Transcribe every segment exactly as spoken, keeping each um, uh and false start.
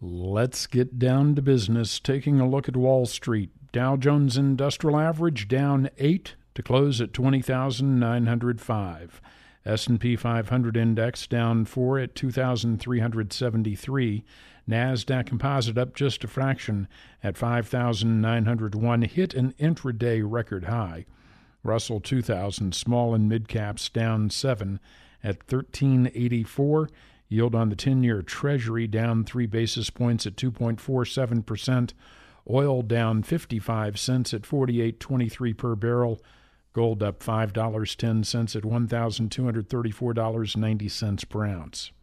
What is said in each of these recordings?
Let's get down to business, taking a look at Wall Street. Dow Jones Industrial Average down eight to close at twenty thousand nine hundred five. S and P five hundred Index down four at two thousand three hundred seventy-three. NASDAQ Composite up just a fraction at five thousand nine hundred one, hit an intraday record high. Russell two thousand small and mid caps down seven at thirteen eighty-four. Yield on the ten-year Treasury down three basis points at two point four seven percent. Oil down fifty-five cents at forty-eight twenty-three per barrel. Gold up five dollars and ten cents at one thousand two hundred thirty-four dollars and ninety cents per ounce.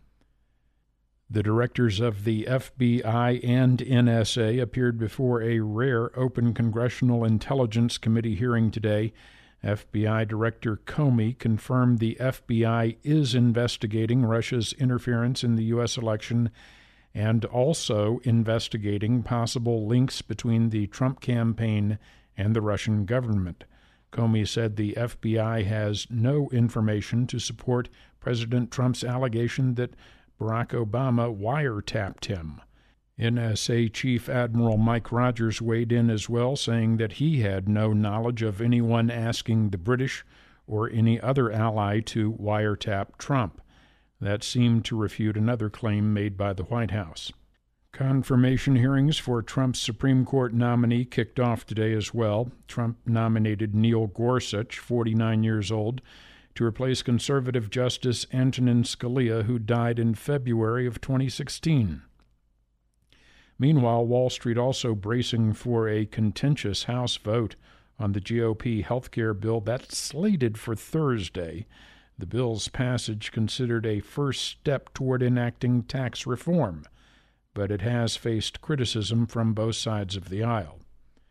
The directors of the F B I and N S A appeared before a rare open Congressional Intelligence Committee hearing today. F B I Director Comey confirmed the F B I is investigating Russia's interference in the U S election and also investigating possible links between the Trump campaign and the Russian government. Comey said the F B I has no information to support President Trump's allegation that Barack Obama wiretapped him. N S A Chief Admiral Mike Rogers weighed in as well, saying that he had no knowledge of anyone asking the British or any other ally to wiretap Trump. That seemed to refute another claim made by the White House. Confirmation hearings for Trump's Supreme Court nominee kicked off today as well. Trump nominated Neil Gorsuch, forty-nine years old, to replace conservative Justice Antonin Scalia, who died in February of twenty sixteen. Meanwhile, Wall Street also bracing for a contentious House vote on the G O P health care bill that's slated for Thursday. The bill's passage considered a first step toward enacting tax reform, but it has faced criticism from both sides of the aisle.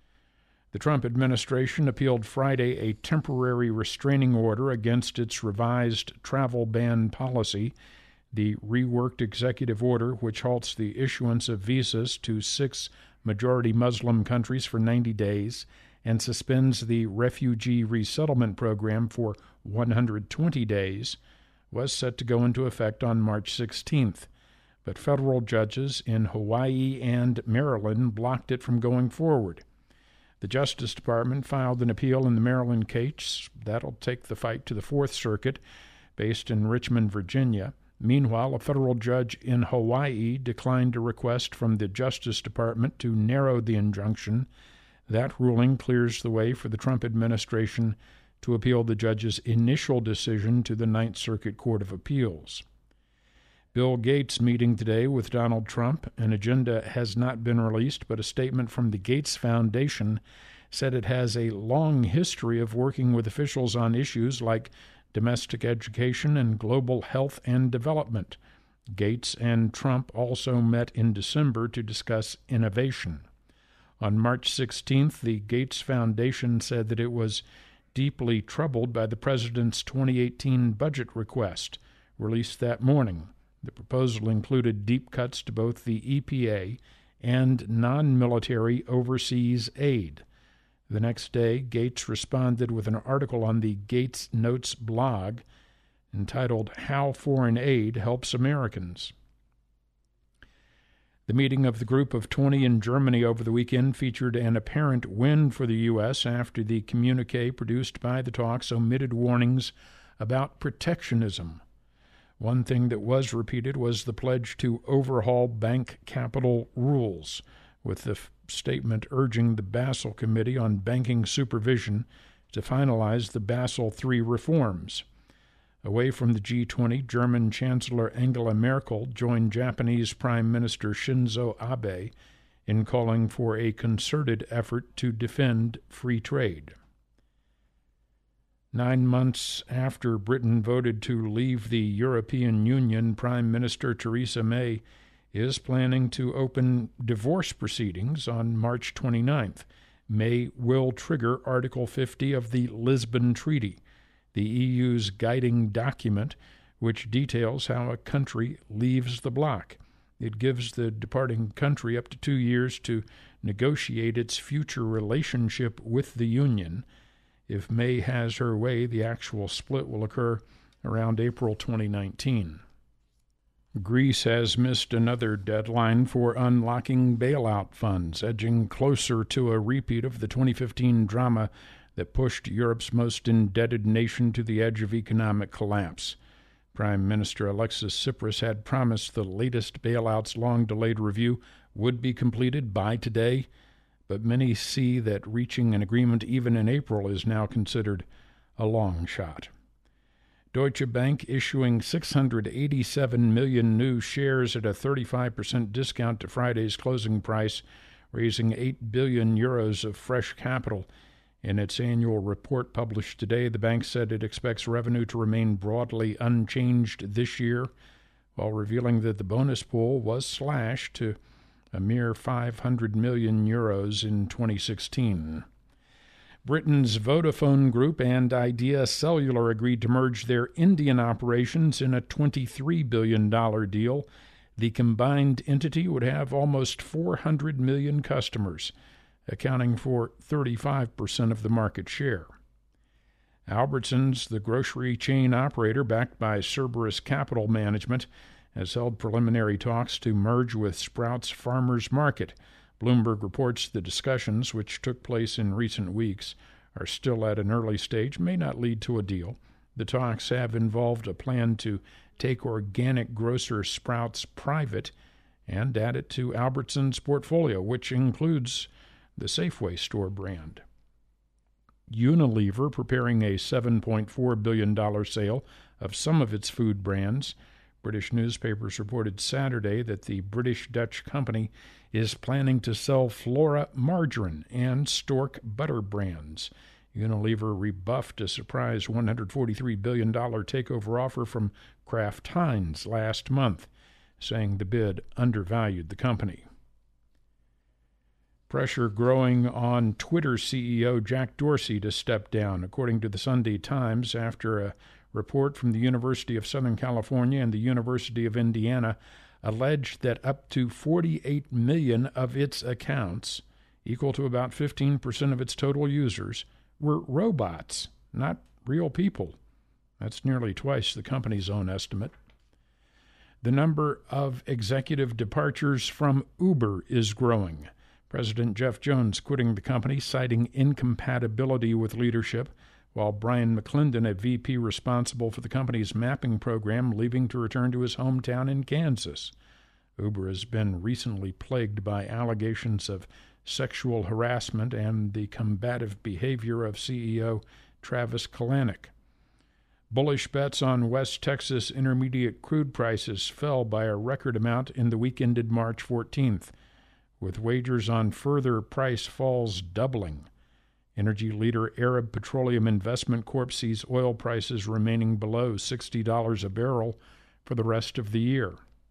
The Trump administration appealed Friday a temporary restraining order against its revised travel ban policy. The reworked executive order, which halts the issuance of visas to six majority Muslim countries for ninety days and suspends the refugee resettlement program for one hundred twenty days, was set to go into effect on March sixteenth. But federal judges in Hawaii and Maryland blocked it from going forward. The Justice Department filed an appeal in the Maryland case. That'll take the fight to the Fourth Circuit, based in Richmond, Virginia. Meanwhile, a federal judge in Hawaii declined a request from the Justice Department to narrow the injunction. That ruling clears the way for the Trump administration to appeal the judge's initial decision to the Ninth Circuit Court of Appeals. Bill Gates meeting today with Donald Trump. An agenda has not been released, but a statement from the Gates Foundation said it has a long history of working with officials on issues like domestic education and global health and development. Gates and Trump also met in December to discuss innovation. On March sixteenth, the Gates Foundation said that it was deeply troubled by the president's twenty eighteen budget request, released that morning. The proposal included deep cuts to both the E P A and non-military overseas aid. The next day, Gates responded with an article on the Gates Notes blog entitled How Foreign Aid Helps Americans. The meeting of the Group of twenty in Germany over the weekend featured an apparent win for the U S after the communique produced by the talks omitted warnings about protectionism. One thing that was repeated was the pledge to overhaul bank capital rules, with the f- statement urging the Basel Committee on Banking Supervision to finalize the Basel three reforms. Away from the G twenty, German Chancellor Angela Merkel joined Japanese Prime Minister Shinzo Abe in calling for a concerted effort to defend free trade. Nine months after Britain voted to leave the European Union, Prime Minister Theresa May is planning to open divorce proceedings on March twenty-ninth. May will trigger Article fifty of the Lisbon Treaty, the E U's guiding document which details how a country leaves the bloc. It gives the departing country up to two years to negotiate its future relationship with the Union. If May has her way, the actual split will occur around April twenty nineteen. Greece has missed another deadline for unlocking bailout funds, edging closer to a repeat of the twenty fifteen drama that pushed Europe's most indebted nation to the edge of economic collapse. Prime Minister Alexis Tsipras had promised the latest bailout's long-delayed review would be completed by today, but many see that reaching an agreement even in April is now considered a long shot. Deutsche Bank issuing six hundred eighty-seven million new shares at a thirty-five percent discount to Friday's closing price, raising eight billion euros of fresh capital. In its annual report published today, the bank said it expects revenue to remain broadly unchanged this year, while revealing that the bonus pool was slashed to a mere five hundred million euros in twenty sixteen. Britain's Vodafone Group and Idea Cellular agreed to merge their Indian operations in a twenty-three billion dollars deal. The combined entity would have almost four hundred million customers, accounting for thirty-five percent of the market share. Albertsons, the grocery chain operator backed by Cerberus Capital Management, has held preliminary talks to merge with Sprouts Farmers Market. Bloomberg reports the discussions, which took place in recent weeks, are still at an early stage, may not lead to a deal. The talks have involved a plan to take organic grocer Sprouts private and add it to Albertsons' portfolio, which includes the Safeway store brand. Unilever preparing a seven point four billion dollars sale of some of its food brands. British newspapers reported Saturday that the British-Dutch company is planning to sell Flora margarine and Stork butter brands. Unilever rebuffed a surprise one hundred forty-three billion dollars takeover offer from Kraft Heinz last month, saying the bid undervalued the company. Pressure growing on Twitter C E O Jack Dorsey to step down, according to the Sunday Times, after a report from the University of Southern California and the University of Indiana alleged that up to forty-eight million of its accounts, equal to about fifteen percent of its total users, were robots, not real people. That's nearly twice the company's own estimate. The number of executive departures from Uber is growing. President Jeff Jones quitting the company, citing incompatibility with leadership, while Brian McClendon, a V P responsible for the company's mapping program, leaving to return to his hometown in Kansas. Uber has been recently plagued by allegations of sexual harassment and the combative behavior of C E O Travis Kalanick. Bullish bets on West Texas intermediate crude prices fell by a record amount in the week ended March fourteenth, with wagers on further price falls doubling. Energy leader Arab Petroleum Investment Corp sees oil prices remaining below sixty dollars a barrel for the rest of the year.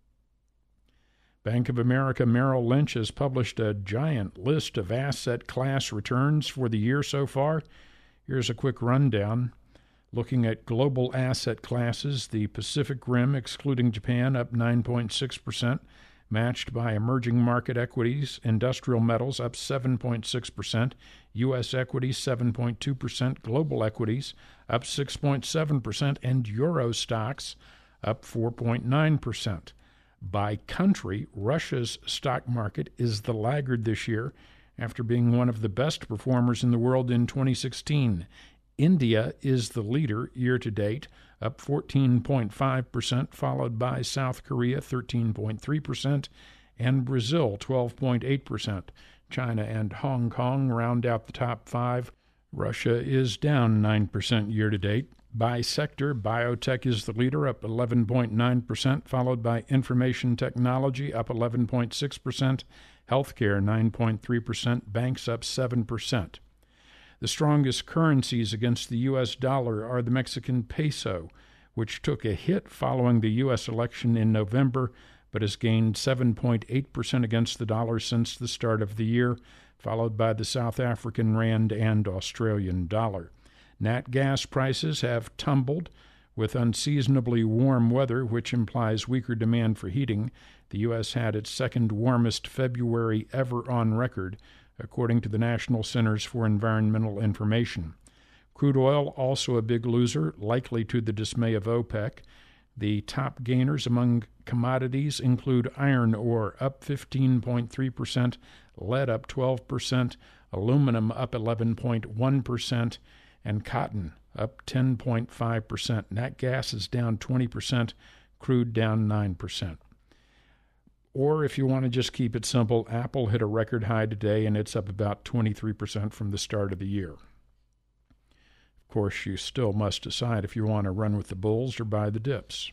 Bank of America Merrill Lynch has published a giant list of asset class returns for the year so far. Here's a quick rundown. Looking at global asset classes, the Pacific Rim, excluding Japan, up nine point six percent, matched by emerging market equities, industrial metals up seven point six percent, U S equities seven point two percent, global equities up six point seven percent, and Euro stocks up four point nine percent. By country, Russia's stock market is the laggard this year after being one of the best performers in the world in twenty sixteen. India is the leader year-to-date, up fourteen point five percent, followed by South Korea thirteen point three percent, and Brazil twelve point eight percent. China and Hong Kong round out the top five. Russia is down nine percent year-to-date. By sector, biotech is the leader, up eleven point nine percent, followed by information technology, up eleven point six percent, healthcare nine point three percent, banks up seven percent. The strongest currencies against the U S dollar are the Mexican peso, which took a hit following the U S election in November, but has gained seven point eight percent against the dollar since the start of the year, followed by the South African rand and Australian dollar. Nat gas prices have tumbled with unseasonably warm weather, which implies weaker demand for heating. The U S had its second warmest February ever on record, according to the National Centers for Environmental Information. Crude oil also a big loser, likely to the dismay of OPEC. The top gainers among commodities include iron ore up fifteen point three percent, lead up twelve percent, aluminum up eleven point one percent, and cotton up ten point five percent. Nat gas is down twenty percent, crude down nine percent. Or if you want to just keep it simple, Apple hit a record high today, and it's up about twenty-three percent from the start of the year. Of course, you still must decide if you want to run with the bulls or buy the dips.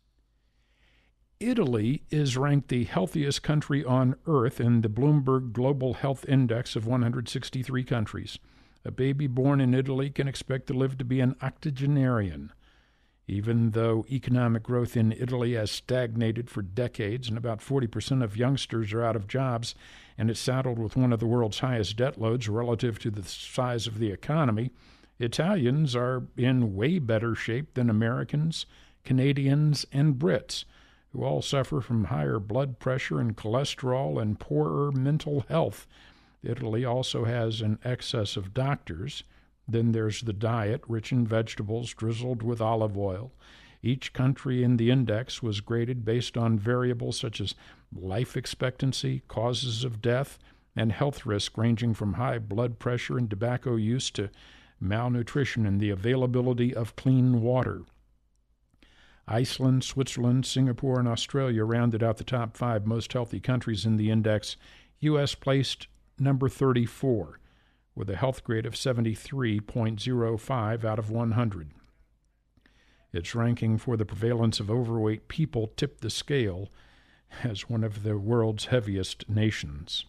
Italy is ranked the healthiest country on earth in the Bloomberg Global Health Index of one hundred sixty-three countries. A baby born in Italy can expect to live to be an octogenarian. Even though economic growth in Italy has stagnated for decades and about forty percent of youngsters are out of jobs, and it's saddled with one of the world's highest debt loads relative to the size of the economy, Italians are in way better shape than Americans, Canadians, and Brits, who all suffer from higher blood pressure and cholesterol and poorer mental health. Italy also has an excess of doctors. Then there's the diet, rich in vegetables, drizzled with olive oil. Each country in the index was graded based on variables such as life expectancy, causes of death, and health risk ranging from high blood pressure and tobacco use to malnutrition and the availability of clean water. Iceland, Switzerland, Singapore, and Australia rounded out the top five most healthy countries in the index. U S placed number thirty-four, with a health grade of seventy-three point oh five out of one hundred. Its ranking for the prevalence of overweight people tipped the scale as one of the world's heaviest nations.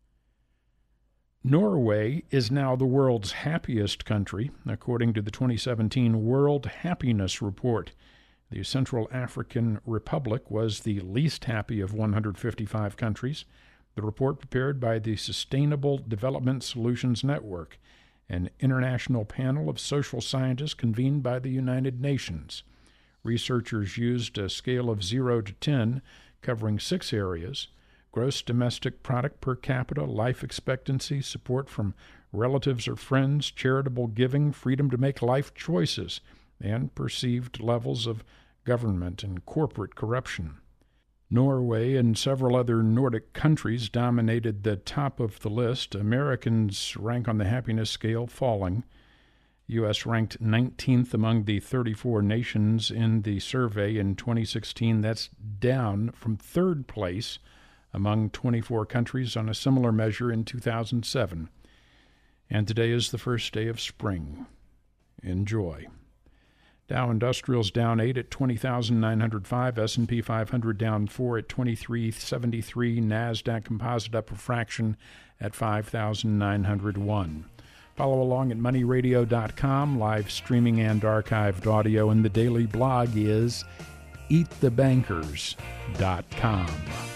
Norway is now the world's happiest country, according to the twenty seventeen World Happiness Report. The Central African Republic was the least happy of one hundred fifty-five countries. The report, prepared by the Sustainable Development Solutions Network, an international panel of social scientists convened by the United Nations. Researchers used a scale of zero to ten, covering six areas: gross domestic product per capita, life expectancy, support from relatives or friends, charitable giving, freedom to make life choices, and perceived levels of government and corporate corruption. Norway and several other Nordic countries dominated the top of the list. Americans rank on the happiness scale falling. U S ranked nineteenth among the thirty-four nations in the survey in twenty sixteen. That's down from third place among twenty-four countries on a similar measure in two thousand seven. And today is the first day of spring. Enjoy. Dow Industrials down eight at twenty thousand nine hundred five, S and P five hundred down four at twenty-three seventy-three, NASDAQ Composite up a fraction at five thousand nine hundred one. Follow along at money radio dot com, live streaming and archived audio, and the daily blog is eat the bankers dot com.